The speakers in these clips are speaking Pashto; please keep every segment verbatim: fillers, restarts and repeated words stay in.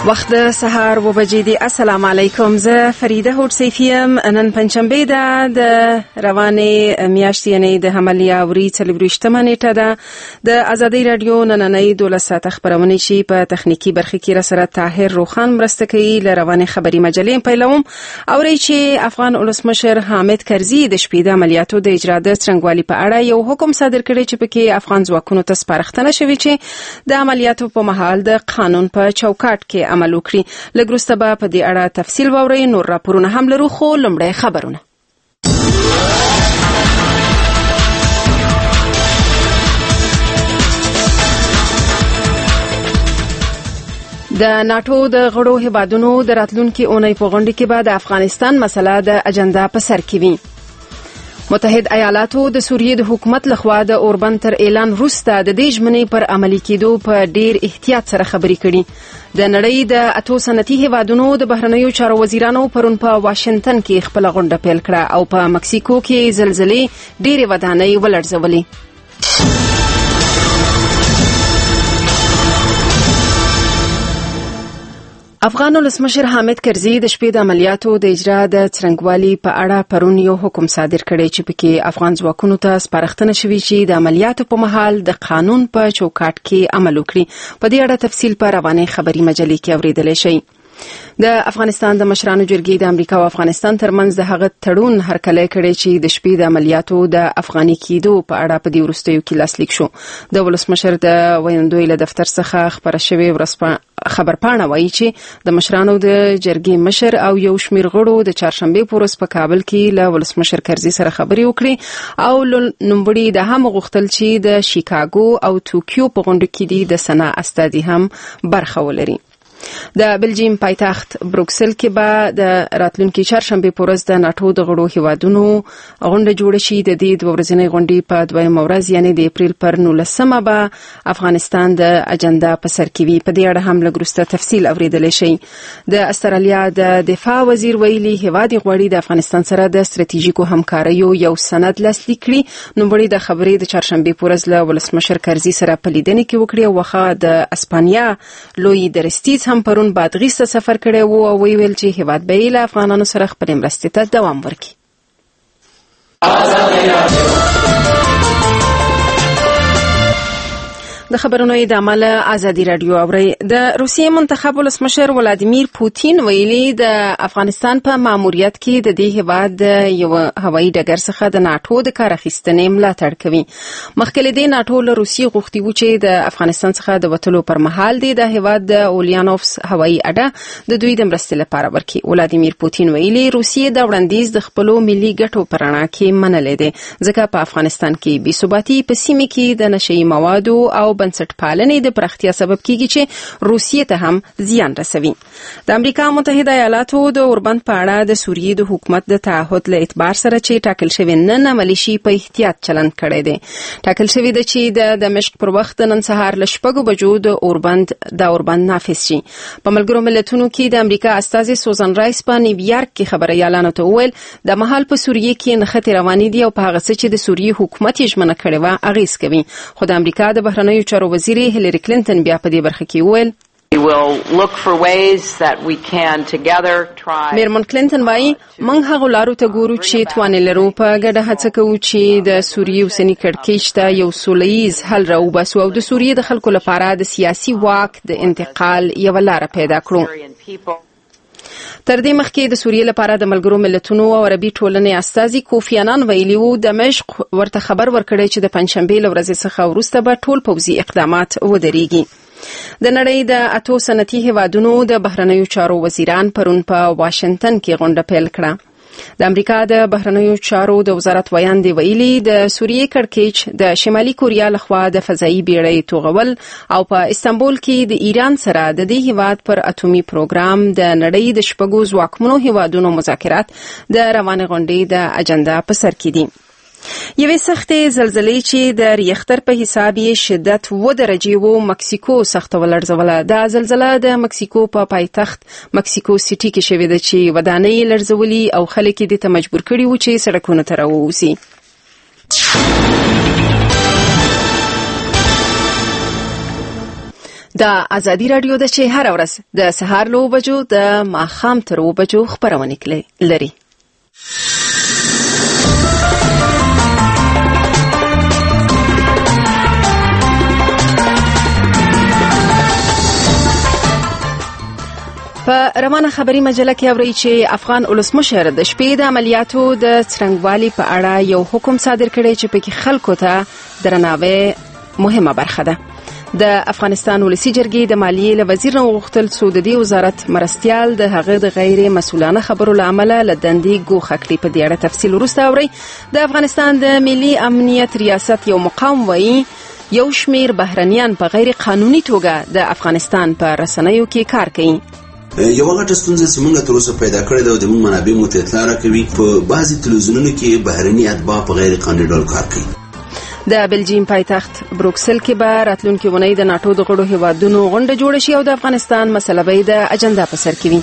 وخت د سهار و بجې دي. السلام علیکم. زه فریده هوډ سیفیم. نن پنځشنبه ده د روانې میاشتې یعنی د حملې اوري څلورویشتمه نیټه ده. د ازادي رادیو نننۍ دولس ساعته خبرونه شي په تخنیکی برخه کې را سره طاهر روخان مرسته کوي. ل روانې خبري مجلې پیلوم اوري چې افغان ولسمشر حامد کرزي د شپې د عملیاتو د اجرا د څرنګوالي په اړه یو حکم صادر کړی چې پکې افغان ځواکونو ته سپارښتنه شوې چې د عملیاتو په مهال د قانون په چوکاټ کې عمل وکړي. لږ وروسته به په دې اړه تفصیل واورئ. نور راپورونه هم لرو، خو لومړی خبرونه. د ناتو د غړو هیوادونو د راتلونکي اونۍ په غونډه کې به د افغانستان مسله د اجنډا په سر کې وي. متحد ایالاتو د سوریې د حکومت لخوا د اوربند تر اعلان وروسته د دې ژمنې پر عملي کېدو په ډیر احتیاط سره خبرې کړي. د نړۍ د اتو صنعتي هیوادونو د بهرنیو چارو وزیرانو پرون په واشنگټن کې خپل غونډه پیل کړه او په مکسیکو کې زلزلې ډېرې ودانۍ ولړزولې. افغان ولسمشر حامد کرزي د شپې د عملیاتو د اجرا د څرنګوالي په اړه پرون یو حکم صادر کړی چې پکې افغان ځواکونو ته سپارښتنه شوې چې د عملیاتو په مهال د قانون په چوکاټ کې عمل وکړي. په دې اړه تفصیل په روانې خبري مجلې کې اوریدل شي. د افغانستان د مشرانو جرګې د امریکا او افغانستان ترمنځ د هغه تړون هرکلی کړی چې د شپې د عملیاتو د افغاني کېدو په اړه په دې وروستیو کې لاسلیک شو. د ولسمشر د ویاندوی له دفتر څخه خبره شوې ورځپاڼه خبرپاڼه وایي چې د مشرانو د جرګې مشر او یو شمېر غړو د چهارشنبه په ورځ په کابل کې له ولسمشر کرزي سره خبرې وکړي او نوموړي د هم غوښتل چې د شیکاګو او توکیو په غونډه کې دي د سنا استادي هم برخه ولري. د بلجیم پایتخت بروکسل کې به د راتلونکي چهارشنبه په ورځ د ناتو د غړو هیوادونو غونډه جوړه شي. د دې دوه ورځنۍ غونډې په دویمه ورځ یعنی د اپریل پر نولسمه به افغانستان د اجنډا په سر کې وي. په دې اړه هم لږ وروسته تفصیل اوریدل شي. د استرالیا د دفاع وزیر ویلي هیواد غواړي د افغانستان سره د ستراتیژیکو همکاریو یو سند لاسلیک کړي. نوموړي د خبرې د چهارشنبه په ورځ له ولسمشر کرزي سره په لیدنه کې وکړي او واخا د اسپانیا لوی درستیز هم پرون بادغیس ته سفر کړی وو او ویل چې هیواد به له افغانانو سره خپل مرستې ته دوام ورکړي. د خبرونو د عمل ازادي رادیو اوري. د روسیې منتخب ولسمشر ولادیمیر پوتین ویلي د افغانستان په ماموریت کې د دې هیواد د یو هوایي ډګر څخه د ناتو د کار اخیستنې ملاتړ کوي. مخکې د ناتو له روسیې غوښتي و چې د افغانستان څخه د وټلو پر مهال د هیواد د اوليانوفس هوایي اډه د دوی د مرستې لپاره ورکړي. ولادیمیر پوتین ویلي روسیې د وړاندیز د خپل ملي ګټو پر اړه کې منلې ده ځکه په افغانستان کې بې ثباتي په سیمه کې د نشئی موادو او بنسټ پالنې د پراختیا سبب کیږي چې روسیې ته هم زیان رسوي. د امریکا متحده ایالاتو د اوربند په اړه د سوریې د حکومت د تعهد له اعتبار سره چې ټاکل شوی نن عملی شي په احتیاط چلند کړی دی. ټاکل شوی دی چې د دمشق پر وخت نن سهار ل شپږو بجو د اوربند د اوربند نافذ شي. په ملګرو ملتونو کې د امریکا استازي سوزان رایس په نیویارک کې خبريالانو ته وویل د مهال په سوریې کې نښتې روانې دي او په هغه څه چې د سوریې حکومت یې ژمنه کړې و اغیز کوي. خو د امریکا د بهرنیو چارو وزیر هیلری کلینټن بیا په دې برخه کې وویل We will look for ways that we can together try. میرمن کلینټن وايي موږ هغه لارو ته ګورو چې توانې لرو په ګډه هڅه کوو چې د سوریې اوسنی کړکېچ ته یو سولهییز حل راوباسو او د سوریې د خلکو لپاره د سیاسي واک د انتقال یو لار پیدا کړو. تر دې مخکې د سوریې لپاره د ملګرو ملتونو او عربي ټولنې استازي کوفی انان ویلي وو دمشق ورته خبر ورکړی چې د پنځشنبه له ورځې څخه وروسته به ټول پوځي اقدامات ودرېږي. د نړۍ د اتو صنعتي هیوادونو د بهرنیو چارو وزیران پرون په واشنگټن کې غونډه پیل کړه. د امریکا د بهرنیو چارو د وزارت ویاندې ویلي د سوریې کړکېچ د شمالي کوریا لخوا د فضایي بیړۍ توغول او په استانبول کې د ایران سره د دې هیواد پر اټومي پروګرام د نړۍ د شپږو ځواکمنو هیوادونو مذاکرات د روانې غونډې د اجنډا په سر کې دي. یوې سختې زلزلې چې د ریختر په حساب یې شدت و درجې وو مکسیکو سخت ولړزوله. دا زلزله د مکسیکو په پا پایتخت مکسیکو سیټي کې شوې ده چې ودانۍ لړزولي او خلک یې ته مجبور کړي وو چې سړکونو ته راووځي. د ازادي رادیو د چې هر ورځ د سهار لو بجو د ماخام تر و بجو خبرونه کړي لري. په روانه خبري مجله کې اوري چې افغان ولسمشر د شپې د عملیاتو د څرنګوالي په اړه یو حکم صادر کړی چې پکې خلکو ته درناوی مهمه برخه ده. د افغانستان ولسی جرګې د مالیې له وزیر نو غوښتل څو د دې وزارت مرستيال د هغه د غیر مسؤلانه خبرو لامل له دندې ګوښه کړي. په دې اړه تفصیل وروسته اوري. د افغانستان د ملي امنیت ریاست یو مقام وایي یو شمیر بهرنیان په غیر قانوني توګه د افغانستان په رسنیو کې کار کوي. یو غټه ستونزه چې موږ تر اوسه پیدا کړې ده د موږ منابع مو ته اطلاع راکوي په بعضي تلویزیونونو کې بهرني اتباع په غیر قانوني ډول کار کوي. د بلجیم پایتخت بروکسل کې به راتلونکي ونې د ناتو د غړو هیوادونو غونډه جوړه شي او د افغانستان مسله به د اجنډا په سر کې وي.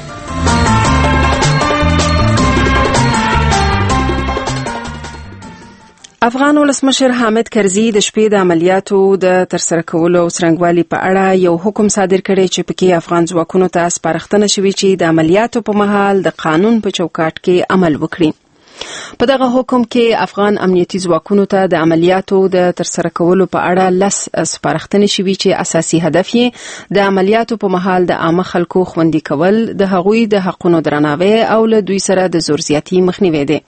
افغان ولسمشر حامد کرزي د شپې د عملیاتو د ترسره کولو څرنګوالي په اړه یو حکم صادر کړی چې پکې افغان ځواکونو ته سپارښتنه شوې چې د عملیاتو په مهال د قانون په چوکاټ کې عمل وکړي. په دغه حکم کې افغان امنیتي ځواکونو ته د عملیاتو د ترسره کولو په اړه لس سپارښتنې شوې چې اساسي هدف یې د عملیاتو په مهال د عامه خلکو خوندي کول، د هغوی د حقوقو درناوی او له دوی سره د زور زیاتی مخنیوي دی.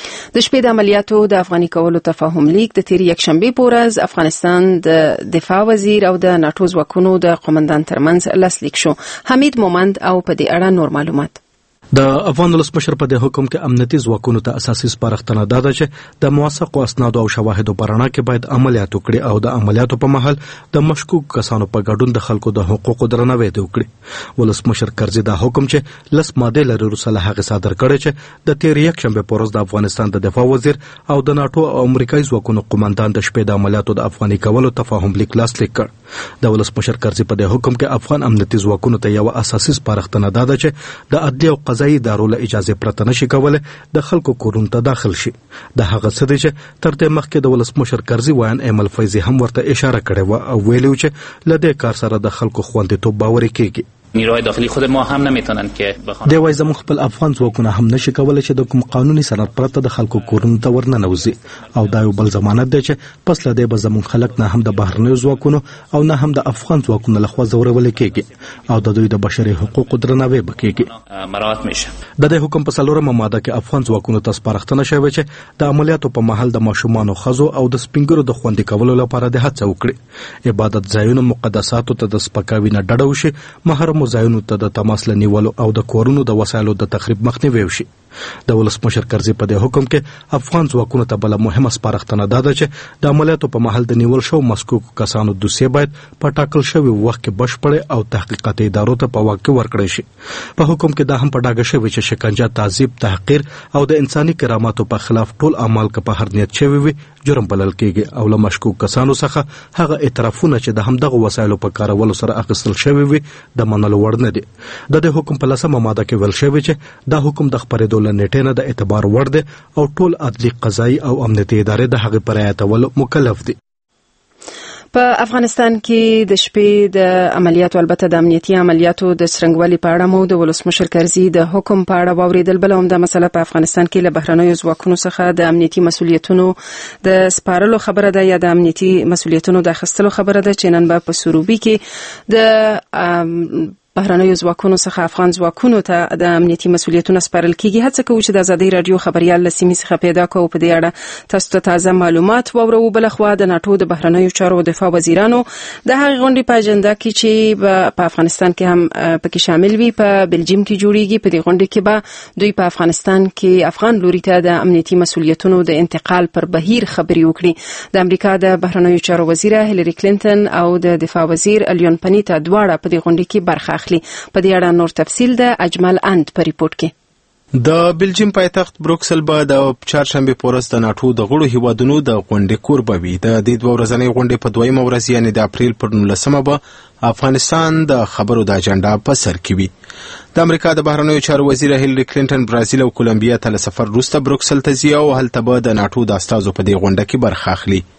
د شپې د عملیاتو د افغاني کولو تفاهم لیک د تیر یکشنبه په ورځ افغانستان د دفاع وزیر او د ناتو ځواکونو د قومندان ترمنځ لاسلیک شو. حمید مومند او په دې اړه نور معلومات. د افغان ولسمشر په دې حکم کې امنیتي ځواکونو ته اساسي سپارښتنه ده چې د موثقو اسنادو او شواهدو په رڼا کې باید عملیات وکړي او د عملیاتو په مهال د مشکوک کسانو په ګډون د خلکو د حقوقو درناوی وکړي. ولسمشر کرزي دا حکم چې لس ماده لري رسله هغه صادر کړی چې د تیر یکشنبه په ورځ د افغانستان د دفاع وزیر او د ناتو او امریکایي ځواکونو قومندان د شپې د عملیاتو د افغاني کولو تفاهم لیک لاسلیک کړ. د ولسمشر کرزي په دې حکم کې افغان امنیتي ځواکونو ته یو اساسي سپارښتنه ده چې د عدلي او قضایي ادارو له اجازه پرته نشي کولای د خلکو کورونو ته داخل شي. د هغه څه دی چې تر دې مخکې د ولسمشر کرزي وایان ایمل فیضي هم ورته اشاره کړې و او ویلو چې له دې کار سره د خلکو خوندیتوب باوري کیږي. نیروهای داخلی خود ما هم نمیتونن که بخوان دی وای زموږ خپل افغان ځواکونه هم نشي کولای چې د کوم قانوني سند پرته د خلکو کورونو ته ورننوزي او دا یو بل ضمانت دی چې پس له دې به زموږ خلک نه هم د بهرنیو ځواکونو او نه هم د افغان ځواکونو لخوا ځورول کیږي او د دوی د بشري حقوقو درناوی وکړي. مراعات میشه. د دې حکم په څلورمه ماده کې افغان ځواکونو ته سپارښتنه شوې چې د عملیاتو په مهال د ماشومانو خزو او د سپینګرو د خوندي کولو لپاره د هڅه وکړي. عبادت ځایونو مقدساتو ته د سپکاوي نه ډډه وشي، محرم ځایونو ته د تماس لنیولو او د کورونو د وسایلو د تخریب مخنیوي وشي. د ولسمشر کرزي په دې حکم کې افغان ځواکونو ته بل مهمه سپارښتنه ده چې د عملیاتو په مهال د نیول شو مسکوک کسانو دوسیه باید په ټاکل شوی وخت کې بشپړ او تحقیقاتي ادارو ته په واقع ورکړی شي. په حکم کې دا هم په ډاګه شوی چې شکنجه، تعذيب، تحقیر او د انساني کراماتو په خلاف ټول اعمال که په هر نیت شوی وي جرم بلل کېږي او له مشکوک کسانو څخه هغه اعترافونه چې د همدغه وسایلو په کارولو سره اخیستل شوی وي د منلو وړ نه دي. د دې حکم په لسمه ماده کې ویل شوی چې دا حکم د خبرېدو له نیټې نه د اعتبار وړ دی او ټول عدلي، قضایي او امنیتي ادارې د هغې پر رعایتولو مکلف دي. په افغانستان کې د شپې د عملیاتو البته د امنیتي عملیاتو د څرنګوالي په اړه مو د ولسمشر کرزي د حکم په اړه واوریدل. بل هم د مسله په افغانستان کې له بهرنیو ځواکونو څخه د امنیتي مسولیتونو د سپارلو خبره ده یا د امنیتي مسولیتونو د اخیستلو خبره ده چې نن به په سروبي کې د بهرنیو ځواکونو څخه افغان ځواکونو ته د امنیتي مسولیتونو سپارل کیږي. هڅه کوو چې د ازادي رادیو خبريال له سیمې څخه پیدا کوو په دې اړه تاسو ته تازه معلومات واورو. بل خو د ناتو د بهرنیو چارو دفاع وزیرانو د هغې غونډې په اجنډا کې چې په افغانستان کې هم پکې شامل وي په بلجیم کې جوړیږي. په دې غونډې کې به دوی په افغانستان کې افغان لوري ته د امنیتي مسولیتونو د انتقال پر بهیر خبري وکړي. د امریکا د بهرنیو چارو وزیره هیلری کلینټن او د دفاع وزیر الیون پنیتا دواړه په دې غونډې کې برخه اخلي. په دې اړه نور تفصیل د اجمل اند په ریپورت کې. د بلجیم پایتخت بروکسل به د چهارشنبه په ورځ د ناتو د غړو هیوادونو د غونډې کور به وي. د دې دوه ورځنۍ غونډې په دویمه ورځ یعنې د اپریل پر نولسمه به افغانستان د خبرو د اجنډا په سر کې وي. د امریکا د بهرنیو چارو وزیر هیلری کلینټن برازیل او کولمبیا ته له سفر وروسته بروکسل ته ځي او هلته به د ناتو د استازو په دې غونډه کې برخه اخلي.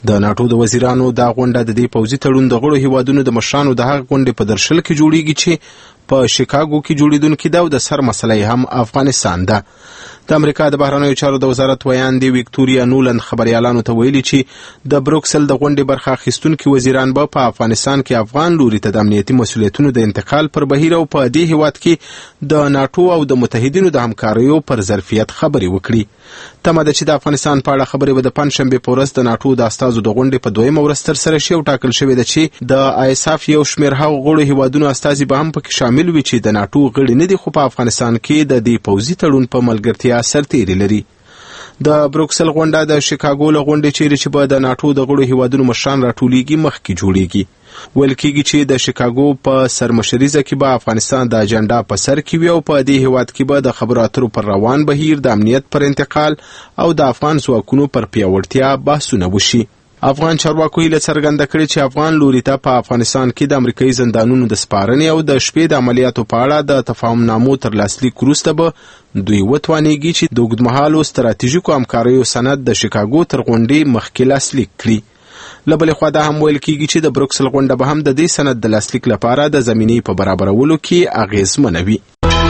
د ناټو د وزیرانو دا غونډه د دې پوځي تړون د غړو هیوادونو د مشرانو د هغه غونډې په درشل کې جوړیږي چې په شیکاګو کې جوړیدونکې ده او د سر مسله هم افغانستان ده. د امریکا د بهرنیو چارو د وزارت ویاندې ویکټوریا نولند خبريالانو ته ویلي چې د بروکسل د غونډې برخه اخیستونکي وزیران به په افغانستان کې افغان لوري ته د امنیتي مسؤلیتونو د انتقال پر بهیر او په دې هیواد کې د ناټو او د متحدینو د همکاریو پر ظرفیت خبرې وکړي. تمه ده چې د افغانستان په اړه خبرې به د پنځشنبې په ورځ د ناټو د استازو د غونډې په دویمه ورځ ترسره شي او ټاکل شوې ده چې د آیساف یو شمېر هغو غړو هیوادونو استازي به هم پکې شامل وي چې د ناټو غړي نه دي خو په افغانستان کې د دې پوځي تړون په ملګرتیا سرتېري لري. د بروکسل غونډه د شیکاګو له غونډې چیرې چې به د ناټو د غړو هیوادونو مشران راټولیږي مخکې جوړیږي. ویل کېږي چې د شیکاګو په سرمشریزه کې به افغانستان د اجنډا په سر کې وي او په دې هیواد کې به د خبرو اترو پر روان بهیر د امنیت پر انتقال او د افغان ځواکونو پر پیاوړتیا بحثونه وشي. افغان چارواکو هیله څرګنده کړې چې افغان لوري ته په افغانستان کې د امریکایي زندانونو د سپارنې او د شپې د عملیاتو په اړه د تفاهمنامو تر لاسلیک وروسته به دوی وتوانېږي چې د اوږدمهالو ستراتیژیکو همکاریو سند د شیکاګو تر غونډې مخکې لاسلیک کړي. له بلې خوا دا هم ویل کېږي چې د بروکسل غونډه به هم د دې سند د لاسلیک لپاره د زمینې په برابرولو کې اغېزمنه وي.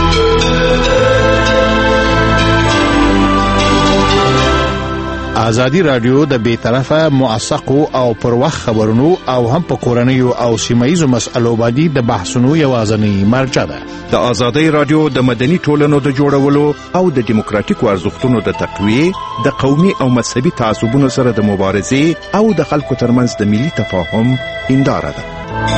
ازادي رادیو د بیطرفه موثقو او پر وخت خبرونو او هم په کورنیو او سیمایي مسایلو باندې د بحثونو یوازینی مرجع ده. د ازادي رادیو د مدني ټولنو د جوړولو او د دیموکراتیکو ارزښتونو د تقویه د قومي او مذهبي تعصبونو سره د مبارزې او د خلکو ترمنځ د ملي تفاهم هنداره ده.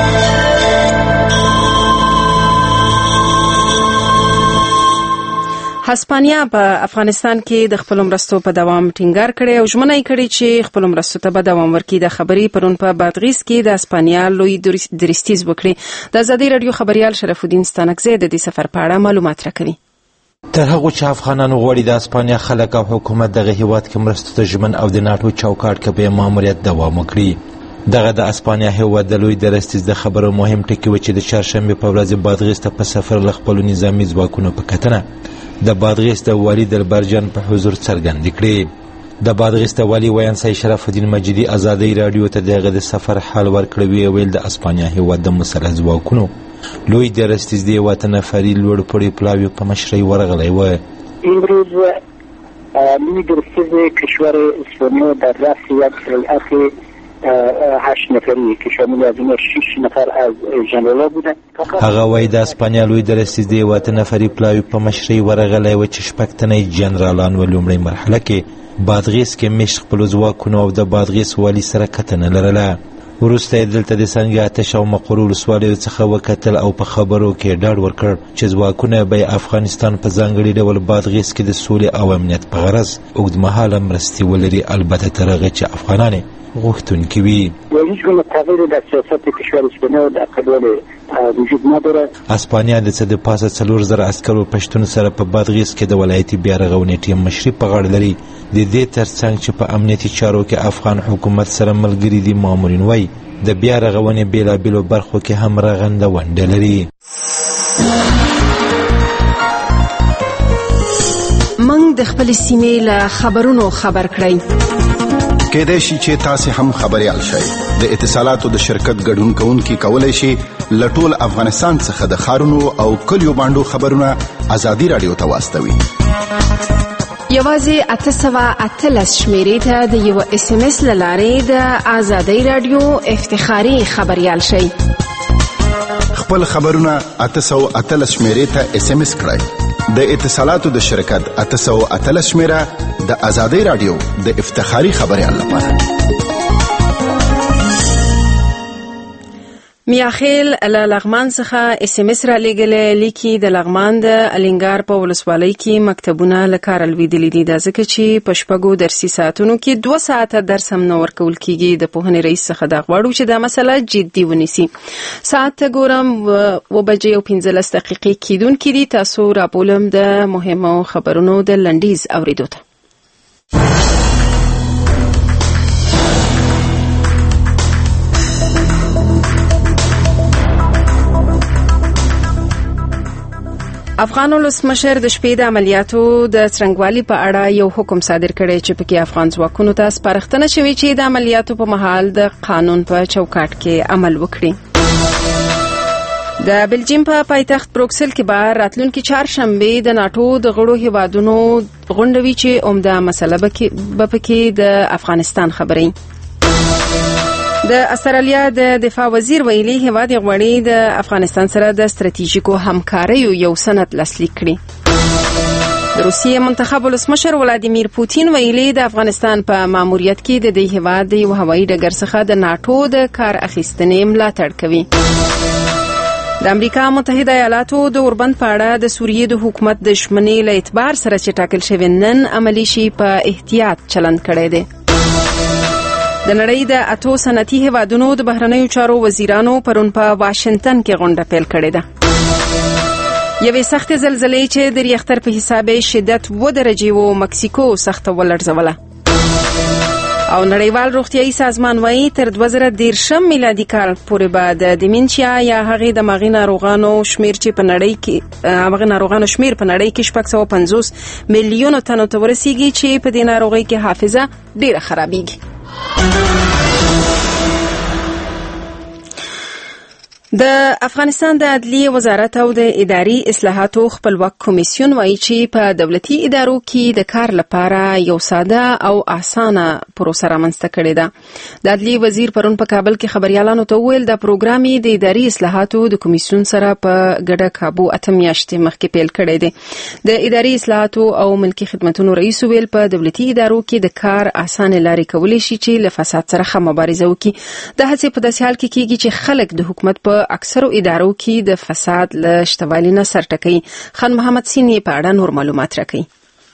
هسپانیا په افغانستان کې د خپل مرستو په دوام ټینګار کړي او ژمنه یې کړې چې خپل مرستو ته به دوام ورکړي. د خبرې پرون په بادغیس کې د هسپانیا لوی درستیز وکړي. د ازادي رادیو خبريال شرف الدین ستانکزی د دې سفر په اړه معلومات راکوي. تر هغه چې افغانانو غواړي د هسپانیا خلک او حکومت دغه هیواد کې مرستو ته ژمن او د ناټو چوکاټ کې به ماموریت دوام وکړي. دغه د اسپانیا هیواد د لوی درستیز د خبرو مهم ټکی و چې د چهارشنبه په ورځ بادغیس ته په سفر ل خپل نظامی ځواکونو په کتنه د بادغیس د والی دربارجان په حضور څرګند کړي. د بادغیس د والی ویانسای شرف الدین مجیدی ازادي رادیو ته دغه د سفر حال ورکړی ویل د اسپانیا هیواد د مسله ځواکونو لوی درستیز دی وطن فری لوړ پړی پلاوی په مشرۍ ورغلی و. امروز لوی درستیز کشور اسپانیا در رأس یک هیئت هشت نفری که شامل از این شش نفر از ژنرال‌ها بودن. هغه وای د اسپانیا لوی درستیز دی وته نفری پلاوی په مشرۍ ورغلی و چې شپږ تنه جنرالان و لومړی مرحله کې بادغیس کې مشت خپل ځواکونو او د بادغیس والی سره کتنه لرله. وروسته دلته د سنگ آتش او مقرور ولسوالیو څخه وکتل او په خبرو کې ډاډ ورکړ چې ځواکونه به افغانستان په ځانګړي ډول بادغیس کې د سولې او امنیت په غرض اوږدمهاله مرستې ولري، البته تر هغه چې افغانان غوښتونکي وي. هیچ گونه تغییری در سیاست کشور اسپانیا در قبال وجود نداره. اسپانیا د څه د پاسه څلور زره عسکرو پښتون سره په بادغیس کې د ولایتي بیارغونې ټیم مشري په غاړه لري. د دې ترڅنګ چې په امنیتي چارو کې افغان حکومت سره ملګري دي، مامورین وایي د بیارغونې بیلابیلو برخو کې هم رغنده ونډه لري. موږ د خپل سیمې له خبرونو خبر کړئ. کېدای شي چې تاسو هم خبريال شئ. د اتصالاتو د شرکت ګډون کوونکي کولای شي لټول افغانستان څخه د خارونو او کلیو باندې خبرونه ازادي رادیو ته واستوي. یوازې اته سوه اتلس شمیرې ته د یو اس ام اس لارې د ازادي رادیو افتخاري خبريال شئ. خپل خبرونه اته سوه اتلس شمیرې ته اس ام اس کړئ. د اتصالاتو د شرکت اته سوه اتلس شمیره د ازادي رادیو د افتخاري خبريال لپاره. میاخیل له لغمان څخه اس ام اس را لېږلی، لیکي د لغمان د الینګار په ولسوالۍ کې مکتبونه له کاره لوېدلي دي. دا ځکه چې په شپږو درسي ساعتونو کې دوه ساعته درس هم نه ورکول کېږي. د پوهنې رئیس څخه دا غواړو چې دا مسله جدي ونیسي. ساعت ته ګورم اوه بجې او پنځلس دقیقې کېدونکي دي. تاسو راپولم د مهمو خبرونو د لنډیز اورېدو ته. افغان ولسمشر د شپې د عملیاتو د څرنګوالي په اړه یو حکم صادر کړی چې پکې افغان ځواکونو ته سپارښتنه شوې چې د عملیاتو په مهال د قانون په چوکاټ کې عمل وکړي. د بلجیم په پایتخت بروکسل کې به راتلونکي چهارشنبه د ناتو د غړو هیوادونو غونډه وي چې عمده مسله به پکې د افغانستان خبرې. د استرالیا د دفاع وزیر ویلي هیواد غواړي د افغانستان سره د ستراتیژیکو همکاریو یو سند لاسلیک کړي. د روسیې منتخب ولسمشر ولادیمیر پوتین ویلي د افغانستان په ماموریت کې د دې هیواد د یو هوایي ډګر څخه د ناتو د کار اخیستنې ملاتړ کوي. د امریکا متحده ایالاتو د اوربند په اړه د سوریې د حکومت د ژمنې له اعتبار سره چې ټاکل شوی نن عملي شي په احتیاط چلند کړی دی. د نړۍ د اتو صنعتي هیوادونو د بهرنیو چارو وزیرانو پرون په واشنگټن کې غونډه پیل کړې ده. یوې سختې زلزلې چې د ریختر په حساب شدت و درجې و مکسیکو سخته ولړزوله. او نړیوال روغتیايي سازمان وايي تر دوه زره دېرشم میلادي کال پورې به د دیمنشیا یا هغې د مغزي ناروغانو شمیر چې په نړۍ کې هغه ناروغانو شمیر په نړۍ کې شپږ سوه پنځوس میلیونو تنو ته ورسیږي چې په دې ناروغۍ کې حافظه ډیره خرابېږي. د افغانستان د عدلیې وزارت او د اداري اصلاحاتو خپلواک کمیسیون وایي چې په دولتي ادارو کې د کار لپاره یو ساده او اسانه پروسه رامنځته کړې ده. د عدلیې وزیر پرون په کابل کې خبريالانو ته وویل د پروګرام د اداري اصلاحاتو د کمیسیون سره په ګډه کابو اته میاشتې مخکې پیل کړی دی. د اداري اصلاحاتو او ملکي خدماتو رئیس ویل په دولتي ادارو کې د کار اسانه لارې کولې شي چې له فساد سره مبارزه وکړي. د هڅې په داسې حال کې کېږي چې خلک د حکومت په اکثرو ادارو کې د فساد له شتوالي نه سر ټکوي. خان محمد سینی په اړه نور معلومات راکوي.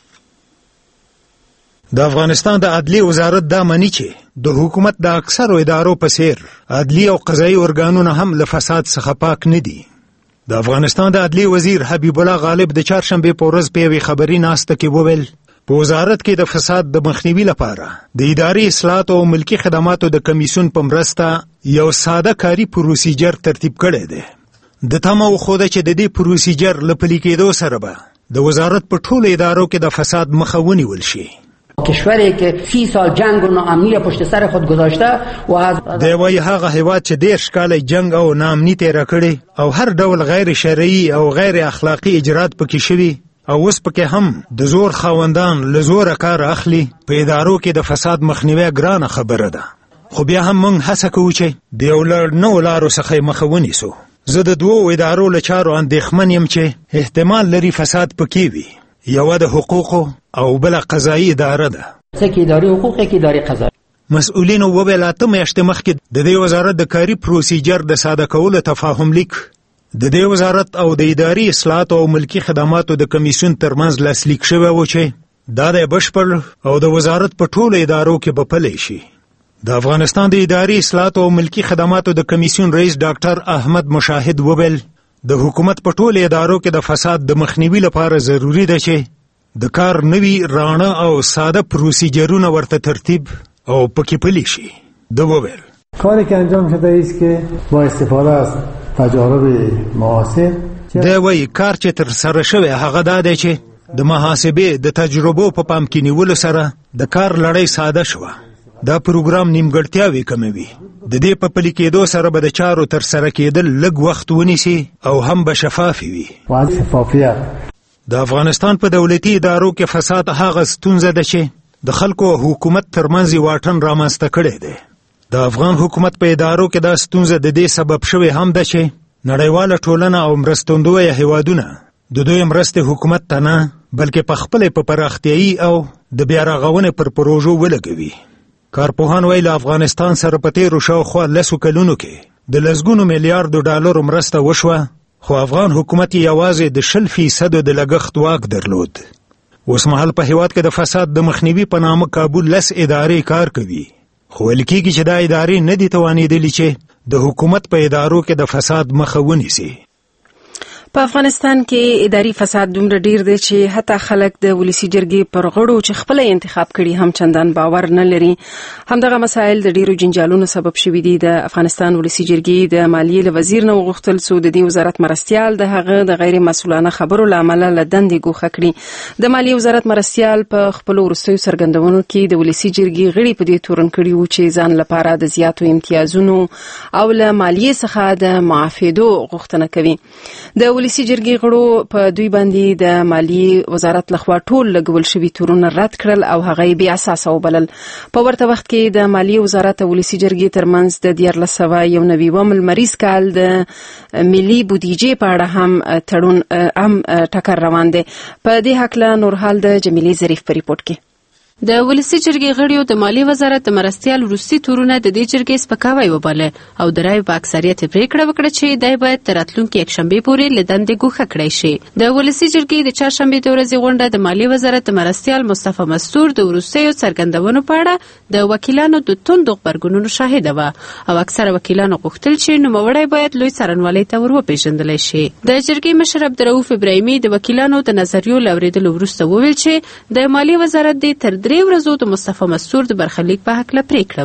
د افغانستان د عدلیې وزارت دا مني چې د حکومت د اکثرو ادارو په څیر عدلیې او قضایي ارګانونه هم له فساد څخه پاک نه دي. د افغانستان د عدلیې وزیر حبیب الله غالب د چهارشنبه په ورځ په یوې خبري ناسته کې وویل په وزارت کې د فساد د مخنیوي لپاره د اداري اصلاحات او ملکي خدماتو د کمیسیون په مرسته یو ساده کاری پروسیجر ترتیب کړی دی. د تمه خوده چې د دې پروسیجر له پلي کېدو سره به د وزارت په ټولو ادارو کې د فساد مخه ونیول شي. کشوری که سی سال جنگ و ناامنی را پشت سر خود گذاشته و از دی وایي هغه هیواد چې دېرش کاله جنگ او ناامني تېره کړې او هر ډول غیر شرعي او غیر اخلاقي اجرات پکې شوي او اوس پکې هم د زور خاوندان له زوره کار اخلي، په ادارو کې د فساد مخنیوی ګرانه خبره ده. خو بیا هم موږ هڅه کوو چې د یو لړ نوو لارو څخه یې مخه ونیسو. زه د دوو ادارو له چارو اندېښمن یم چې احتمال لري فساد پکې وي. یوه د حقوقو او بله قضایي اداره ده. څه کې اداري حقوق کې اداري قضایي. مسؤلینو وویل اته میاشتې مخکې د دې وزارت د کاري پروسیجر د ساده کولو تفاهم لیک د دې وزارت او د اداري اصلاحات او ملکي خدماتو د کمیسیون ترمنځ لاسلیک شوی و چې دا د بشپړ او د وزارت په ټولو ادارو کې به پلی شي. د افغانستان د اداري اصلاحات او ملکي خدماتو د کمیسیون رئیس ډاکټر احمد مشاهد وویل د حکومت په ټولو ادارو کې د فساد د مخنیوي لپاره ضروری ده چې د کار نوي رانه او ساده پروسیجرونه ورته ترتیب او پکې پلی شي. د وویل کاری که انجام شده است که با استفاده از تجارب معاصر دی وایي کار چې تر سره شوی هغه دا دی چې د محاسبې د تجربو په پام کې نیولو سره د کار لړۍ ساده شوه. دا پروګرام نیمګړتیاوې کموي. د دې په پلي کېدو سره به د چارو تر سره کېدل لږ وخت ونیسي او هم به شفافې وي. د افغانستان په دولتي ادارو کې فساد هغه ستونزه ده چې د خلکو او حکومت ترمنځ واټن رامنځته کړی دی. د افغان حکومت په ادارو کې دا ستونزه د دې سبب شوی هم ده چې نړیواله ټولنه او مرستندویه هیوادونه د دوی مرستې حکومت ته نه بلکې په خپلې په پراختیایي او د بیا رغونې پر پروژو ولګوي. کارپوهان وایي له افغانستان سره په تېرو شاوخوا لسو کلونو کې د لسګونو میلیارډو ډالرو مرسته وشوه، خو افغان حکومت یوازې د شل فیصدو د لګښت واک درلود. اوس مهال په هیواد کې د فساد د مخنیوي په نامه کابل لس ادارې کار کوي، خو ویل کېږي چې دا ادارې نه دي توانېدلې چې د حکومت په ادارو کې د فساد مخه ونیسي. په افغانستان کې اداري فساد دومره ډیر دی چې حتی خلک د ولسی جرګې پر غړو چې خپل انتخاب کړي هم چندان باور نه لري. همدغه مسایل د ډیرو جنجالونو سبب شوي دي. د افغانستان ولسی جرګې د مالیې له وزیر نه وغوښتل څو د دې وزارت مرستیال د هغه د غیر مسؤلانه خبرو له امله له دندې ګوښه کړي. د مالیې وزارت مرستیال په خپلو وروستیو څرګندونو کې د ولسی جرګې غړي په دې تورن کړي وو چې ځان لپاره د زیاتو امتیازونو او له مالیې څخه د معافیدو غوښتنه کوي. د ولسی جرګې غړو په دوی باندې د مالیې وزارت لخوا ټول لګول شوي تورونه رد کړل او هغه بې اساسه وبلل. په ورته وخت کې د مالیې وزارت او ولسی جرګې ترمنځ د دیارلس سوه یو نوي اووه لمریز کال د ملي بودیجې په اړه هم تړون هم ټکر روان دی. په دې هکله نور حال د جمیلې ظریف په ریپورت کې. د ولسی جرګې غړیو د مالی وزارت د مرستیال وروستي تورونه د دې جرګې سپکاوی وباله او د رای په اکثریت پریکړه وکړه چې دای باید تر راتلونکي یکشنبې پورې له دندې ګوښه کړی شي. د ولسی جرګې د چهارشنبې د ورځې غونډه د مالی وزارت د مرستیال مصطفی مستور د وروستیو څرګندونو په اړه د وکیلانو د توندو غبرګونونو شاهده وه او اکثره وکیلانو غوښتل چې نوموړی باید لوی څارنوالۍ ته ور وپېژندلی شي. د جرګې مشر عبدالرؤف ابراهیمي د وکیلانو د نظریو له اورېدلو وروسته وویل چې د مالی وزارت د تر درې ورځو د مصطفی مستور د برخلیک په هکله پریکړه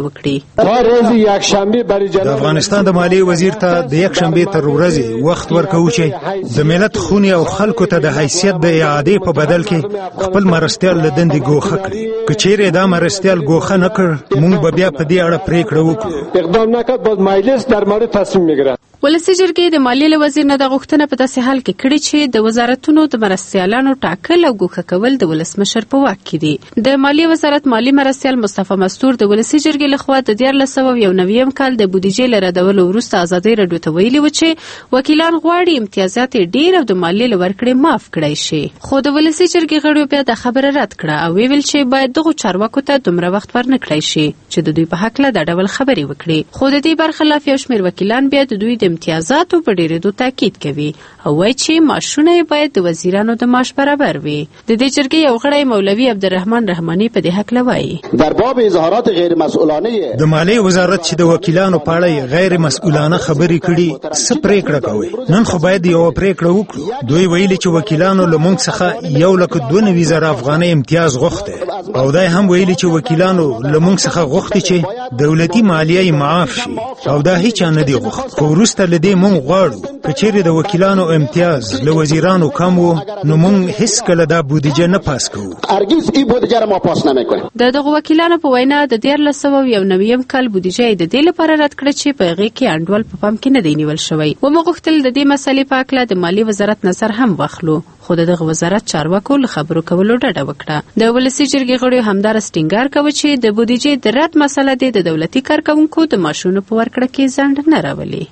وکړي. د افغانستان د مالی وزیر ته د یک شنبې تر ورځې وخت ورکوي چې د ملت خونی او خلکو ته د حیثیت د اعادې په بدل کې خپل مرستیال له دندې ګوښه کړي. که چیرې دا مرستیال ګوښه نه کړ موږ به بیا په دې اړه پریکړه وکړو. اقدام نکرد باید مجلس در مورد تصمیم میگیرد. ولسی جرګې د مالیې له وزیر نه د غوښتنه په داسې حال کې کړې چې د وزارتونو د مرستیالانو ټاکل او ګوښه کول د ولسمشر په واک کې دي. د مالیې وزارت مالی مرستیال مصطفی مستور د ولسی جرګې لخوا د دیارلس سوه یو نوي کال د بودیجې له ردولو وروسته ازادۍ راډیو ته ویلي و چې وکیلان غواړي امتیازات ډیر او د مالیې له ورکړې معاف کړی شي. خو د ولسی جرګې غړو بیا د خبره رد کړه او ویل چې باید دغه چارواکو ته دومره وخت ورنکړی شي چې د دوی په هکله دا ډول خبرې وکړي. خو د دې برخلاف یو شمېر وکیلان بیا د دوی د امتیازاتو په ډیرېدو تاکید کوي او وایي چې معاشونه باید د وزیرانو د معاش برابر وي. د دې جرګې یو غړی مولوي عبدالرحمن رحماني په دې هکله وایي در باب اظهارات غیر مسئولانه د مالیې وزارت چې د وکیلانو په اړه غیر مسئولانه خبرې کړي څه پریکړه کوي. نن خو باید یو پریکړه وکړو. دوی ویلي چې وکیلانو له موږ څخه یو لک دوه نوي زره افغانۍ امتیاز غوښته او دا هم ویلي چې وکیلانو له موږ څخه غوښتي چې دولتي مالیه معاف شي او دا هیڅ نه دی غوښت. خو وروسته له دې موږ غواړو که چیرې د وکیلانو امتیاز له وزیرانو کم و نو موږ هیڅکله دا بودیجه نه پاس کوو. هرگز این بودیجه را ما پاس نمیکنیم. د دغه وکیلانو په وینا د دیارلس سوه یو نوي کال بودیجه د دې لپاره رد کړه چې په هغې کې انډول په پام کې نه دی نیول شوی. ومو غوښتل د دې مسلې په هکله د مالی وزارت نظر هم واخلو خو دغه وزارت چارواکو له خبرو کولو ډډه وکړه. د ولسی جرګې غړو همدارس ټینګار کوي چې د بودیجې د رد مسله د دولتي کارکوونکو د معاشونو په ورکړه کې ځنډ نه راولي.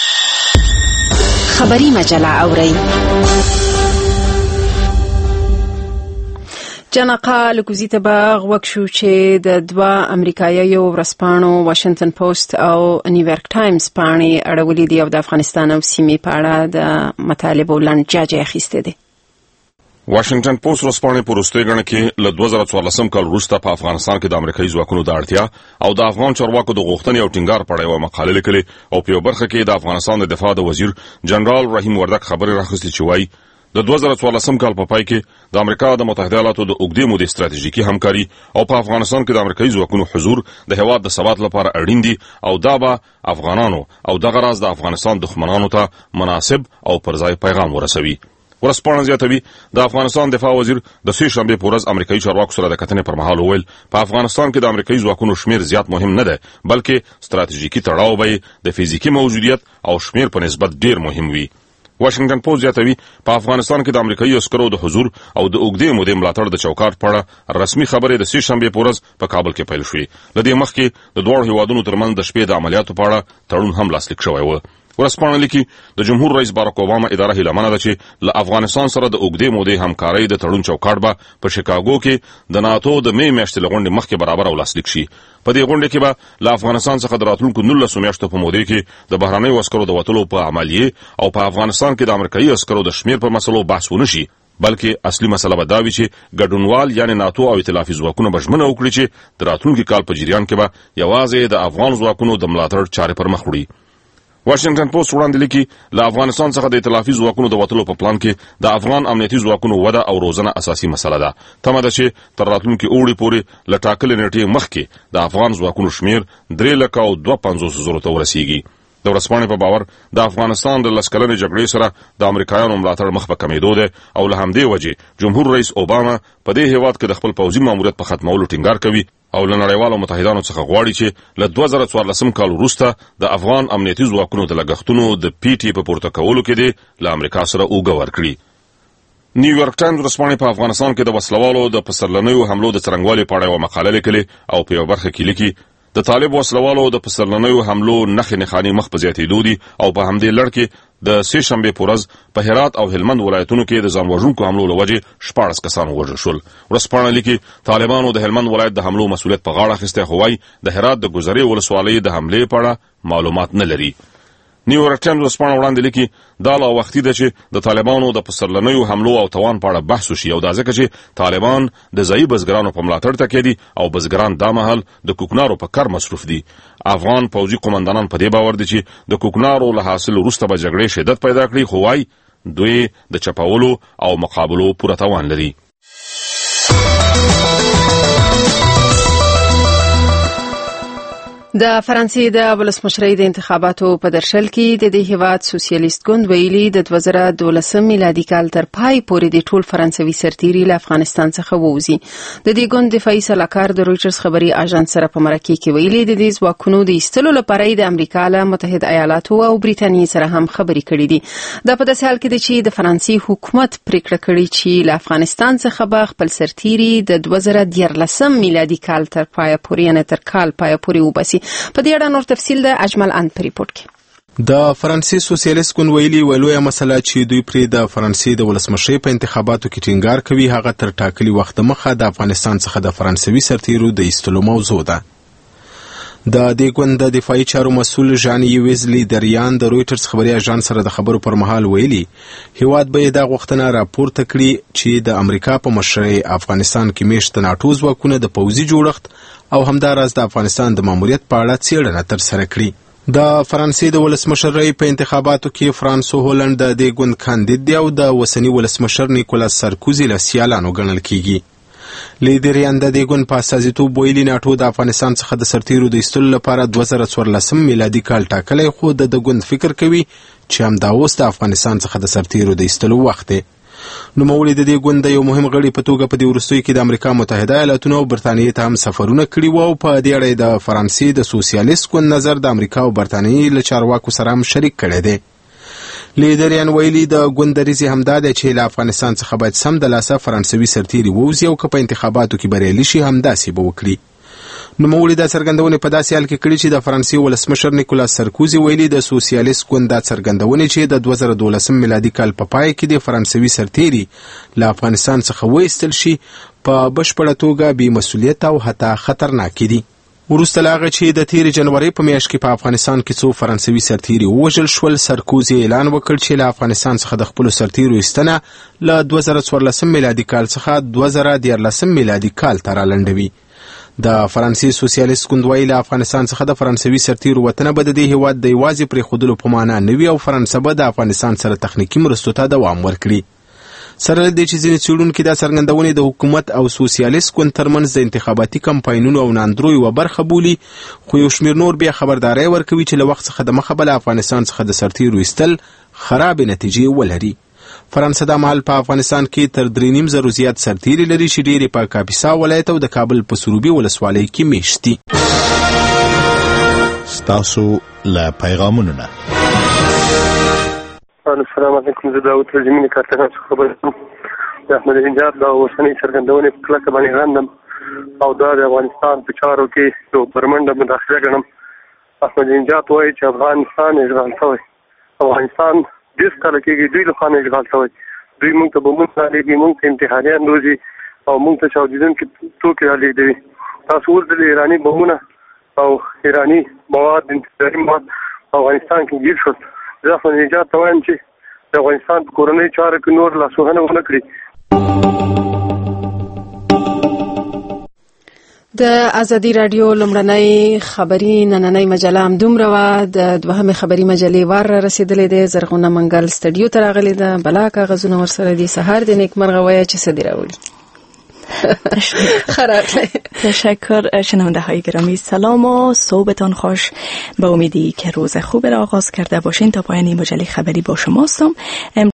خبری مجله اورئ. جنقا لکوزی ته باغ وکشو چې د دوه امریکایي ورځپاڼو واشنگټن پوسټ او نیویارک ټایمز پاڼې اړولې دي او د افغانستان او سیمې په اړه د مطالبو لنډ جاجي اخیسته دي. واشنگټن پوسټ ورځپاڼې په وروستۍ غڼه کې له دوه زره څوارلسم کال وروسته په افغانستان کې د امریکایي ځواکونو د اړتیا او د افغان چارواکو د غوښتنې او ټینګار په اړه یوه مقاله لیکلې او په یو برخه کې د افغانستان د دفاع د وزیر جنرال رحیم وردک خبرې راخیستې چې وایي د دوه زره څوارلسم کال په پای کې د امریکا د متحده ایالاتو د اوږدې مودې ستراتیژیکي همکاري او په افغانستان کې د امریکایي ځواکونو حضور د هېواد د ثبات لپاره اړین دي او دا به افغانانو او دغه راز د افغانستان دښمنانو ته مناسب او پر ځای پیغام ورسوي. ورځپاڼه زیاتوي د افغانستان دفاع وزیر د سې شنبې په ورځ امریکایي چارواکو سره د کتنې پر مهال وویل په افغانستان کې د امریکایي ځواکونو شمیر زیات مهم نه دی بلکې ستراتیژیکي تړاو به د فزیکي موجودیت او شمیر په نسبت ډیر مهم وي. واشنگټن پوسټ زیاتوي په افغانستان کې د امریکایي عسکرو د حضور او د اوږدې مودې ملاتړ د چوکاټ په اړه رسمي خبرې د سې شنبې په ورځ په کابل کې پیل شوې. له دې مخکې د دواړو هیوادونو ترمنځ د شپې د عملیاتو په اړه تړون هم لاسلیک شوی و. ورځپاڼه لیکي د جمهور رئیس باراک اوباما اداره هیله منه ده چې له افغانستان سره د اوږدې مودې همکارۍ د تړون چوکاټ به په شیکاګو کې د ناتو د مې میاشتې له غونډې مخکې برابر او لاسلیک شي. په دې غونډه کې به له افغانستان څخه د راتلونکو نولسو میاشتو په موده کې د بهرنیو عسکرو د وتلو په عملیې او په افغانستان کې د امریکایي عسکرو د شمیر پر مسلو بحث ونه شي بلکې اصلي مسله به دا وي چې ګډونوال یعنی ناتو او ائتلافي ځواکونه به ژمنه وکړي چې د راتلونکي کال په جریان کې به یوازې د افغان ځواکونو د ملاتړ چارې پر مخ وړي. واشنگټن پوسټ وړاندې لیکي له افغانستان څخه د ائتلافي ځواکونو د وټلو په پلان کې د افغان امنیتي ځواکونو وده او روزنه اساسي مسله ده. تمه ده چې تر راتلونکي اوړي پورې له ټاکلې نیټې مخکې د افغان ځواکونو شمیر درې لکه او دوه پنځوس زرو ته ورسیږي. د ورځپاڼې په باور د افغانستان د لس کلنې جګړې سره د امریکایانو ملاتړ مخ په کمیدو دی او له همدې وجې جمهور رئیس اوباما په دې هیواد کې د خپل پوځي ماموریت په ختمولو ټینګار کوي او له نړیوالو متحدانو څخه غواړي چې له دوه زره څوارلسم کال وروسته د افغان امنیتي ځواکونو د لګښتونو د پی ټي په پورته کولو کې دی له امریکا سره اوږه ورکړي. نیویارک ټایمز ورځپاڼې په افغانستان کې د وسلوالو د پسرلنیو حملو د څرنګوالي په اړه یوه مقاله لیکلې او په یوه برخه کې لیکي د طالب وسلوالو د پسرلنیو حملو نښې نښانې مخ په زیاتېدو دي او په همدې لړ کې د سې شنبې په ورځ په هرات او هلمند ولایتونو کې د ځان وژونکو حملو له وجې شپاړس کسان ووژل شول. ورځپاڼه لیکي طالبانو د هلمند ولایت د حملو مسؤلیت په غاړه اخیستی خو وایي د هرات د ګذرې ولسوالۍ د حملې په اړه معلومات نه لري. نیویارک ټایمز ورځپاڼه وړاندې لیکي دا لا وختي ده چې د طالبانو د پسرلنیو حملو او توان په اړه بحث وشي او دا ځکه چې طالبان د ځایي بزګرانو په ملاتړ تکیه دي او بزګران دا مهال د کوکنارو په کار مصروف دي. افغان پوځي قومندانان په دې باور دي چې د کوکنارو له حاصل وروسته به جګړې شدت پیدا کړي خو وایي دوی د چپاولو او مقابلو پوره توان لري. د فرانسې د ولسمشرۍ د انتخاباتو په درشل کې د دې هیواد سوسیالیست ګوند ویلي د دوه زره دولسم میلادي کال تر پای پورې د ټول فرانسوي سرتیري له افغانستان څخه ووځي. د دې ګوند دفاعي سلاکار د رویټرز خبري اژانس سره په مرکه کې ویلي د دې ځواکونو د ایستلو لپاره د امریکا له متحده ایالاتو او بریټانیې سره هم خبري کړې دي. دا په داسې حال کې دی چې د فرانسې حکومت پریکړه کړې چې له افغانستان څخه به خپل سرتیري د دوه زره دیارلسم میلادي کال تر پای پورې نه تر کال پای پورې وباسي. په دې اړه نور تفصیل د اجمل ان په ریپورت کې. د فرانسې سوسیالیست ګوند ویلي ولویه مسله چې دوی پرې د فرانسې د ولسمشرۍ په انتخاباتو کې ټینګار کوي هغه تر ټاکلي وخت مخه د افغانستان څخه د فرانسوي سرتیرو د ایستلو موضوع ده. د دې ګوند د دفاعي چارو مسؤل ژان یویز لیدریان د رویټرز خبري اژانس سره د خبرو پر مهال ویلي هیواد به دا غوښتنه راپورته کړي چې د امریکا په مشرۍ افغانستان کې میشت ناټو ځواکونه د پوځي جوړښت او همداراز د افغانستان د ماموریت په اړه څېړنه ترسره کړي. د فرانسې د ولسمشرۍ په انتخاباتو کې فرانسو هولند د دې ګوند کاندید دی او د اوسني ولسمشر نیکولاس سارکوزي له سیالانو ګڼل کیږي. لیدریان د دې ګوند په استازیتوب ویلي ناټو د افغانستان څخه د سرتیرو د ایستلو لپاره دوه زره څوارلسم میلادي کال ټاکلی خو د د ګوند فکر کوي چې همدا اوس د افغانستان څخه د سرتیرو د ایستلو وخت دی. نوموړي د دې ګوند د یو مهم غړي په توګه په دې وروستیو کې د امریکا متحده ایالاتونو او برتانیې ته هم سفرونه کړي وو او په دې اړه د فرانسې د سوسیالیست ګوند نظر د امریکا او برتانیې له چارواکو سره هم شریک کړی دی. لیدریان ویلي د ګوند دریځ همدا دی چې له افغانستان څخه باید سم د لاسه فرانسوي سرتیري ووځي او که په انتخاباتو کې بریالي شي همداسې به وکړي. نوموړي دا څرګندونې په داسې حال کې کړي چې د فرانسې ولسمشر نیکولاس سارکوزي ویلي د سوسیالیست ګوند دا څرګندونې چې د دوه زره دولسم میلادي کال په پای کې د فرانسوي سرتیري له افغانستان څخه وایستل شي په بشپړه توګه بې مسؤلیت او حتی خطرناکې دي. وروسته له هغه چې د تېرې جنورۍ په میاشت کې په افغانستان کې څو فرانسوي سرتیري ووژل شول سارکوزي اعلان وکړ چې له افغانستان څخه د خپلو سرتیرو ایستنه له دوه زره څوارلسم میلادي کال څخه دوه زره دیارلسم میلادي کال ته رالنډوي. د فرانسې سوسیالیست ګوند وایي له افغانستان څخه د فرانسوي سرتیرو وتنه به د دې هیواد د یوازې پرېښودلو په معنا نه وي او فرانسه به د افغانستان سره تخنیکي مرستو ته دوام ورکړي. سره له دې چې ځینې څېړونکي دا څرګندونې د حکومت او سوسیالیست ګوند ترمنځ د انتخاباتي کمپاینونو او ناندرو یوه برخه بولي خو یو شمېر نور بیا خبرداری ورکوي چې له وخت څخه د مخه به له افغانستان څخه د سرتیرو ایستل خرابې نتیجې ولري. فرانسه دا مهال په افغانستان کې تر درې نیم زرو زیات سرتیري لري چې ډېرې په کاپیسا ولایت او د کابل په سروبي ولسوالۍ کې میشت دي. ستاسو له پیغامونو نه السلام علیکم. زه داود رجمین کارتګان څخه خبر یم. د احمد نژاد د اوسنۍ څرګندونې په کلکه باندې غندم او دا د افغانستان په چارو کې یو برمنډه مداخله ګڼم. احمد نژاد وایي چې افغانستان اشغال شوی. افغانستان دېرش کاله کېږي دوی له خوا نه اشغال شوی. دوی موږ ته بمونه رالېږي، موږ ته امتحانیان روزي او موږ ته چاودېدونکي توکي رالېږدوي. تاسو ولدل ایراني بمونه او ایراني مواد انتظاري مواد افغانستان کې ګیر شول. زه احمد نژاد ته وایم چې د افغانستان په کورنۍ چارو کې نور لاسوهنه ونه کړي. د ازادي رادیو لمړنۍ خبري نننۍ مجله هم دومره وه. د دوهمې خبري مجلې وار را رسېدلی دی. زرغونه منګل استډیو ته راغلې ده. بلا کاغذونه ورسره دي. سهار د نیکمرغه وایه چې څه دې راوړي. تشکر. شنونده های گرامی سلام و صبحتان خوش. با امیدی که روز خوب را آغاز کرده باشین تا پایان این مجله خبری با شما هستم.